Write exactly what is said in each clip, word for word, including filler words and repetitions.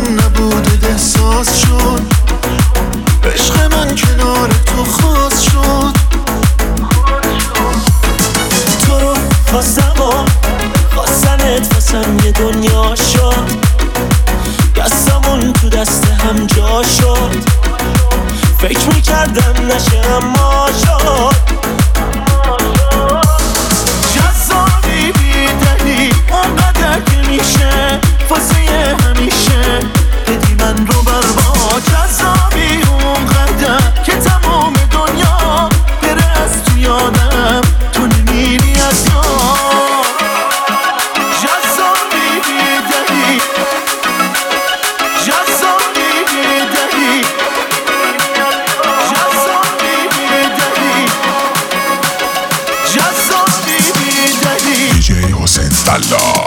حواسم نبود احساس شد، عشق من کنار تو خاص شد. تو رو خواستم و خواستمت واسم یه دنیا شد، دستمون تو دست هم جا شد، فکر میکردم نشه اما شد. جذابی بیدلی اونقدر که میشه واسه همیشه بدی من رو بر با. جذابی اونقدر که تمام دنیا بره از تو یادم تو نمیری از یاد. جذابی بیدلی جذابی بیدلی جذابی بیدلی جذابی بیدلی دی جی حسین طلا.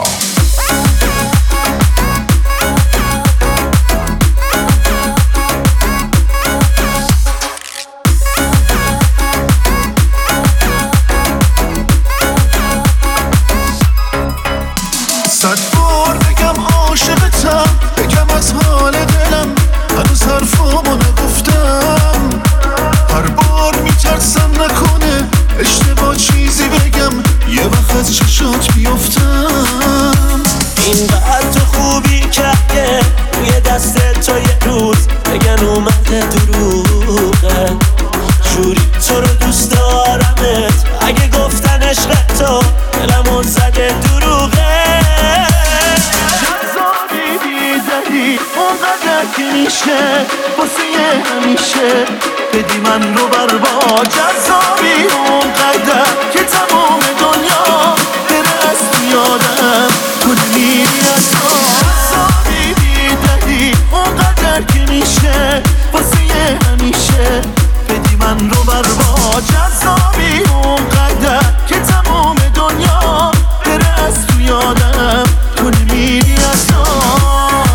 صد بار بگم عاشقتم، بگم از حال دلم، هنوز حرفامو نگفتم. هر بار میترسم نکنه اشتباه چیزی بگم، یه وقت از چشات بیفتم. این بعد تو خوبی که روی دست تو یه روز بگن اومده دروغه، جوری تو رو دوست دارمت اگه گفتن عشق تو دلمون زده دروغه. جذابی بیدلی اونقدر که میشه واسه همیشه بدی من رو بر با. جذابی اونقدر که تمام دنیا بره از تو یادم تو نمیری از یاد. جذابی بیدلی اونقدر که میشه واسه همیشه بدی من رو بر با. جذابی اونقدر که تمام دنیا بره از تو یادم تو نمیری از یاد.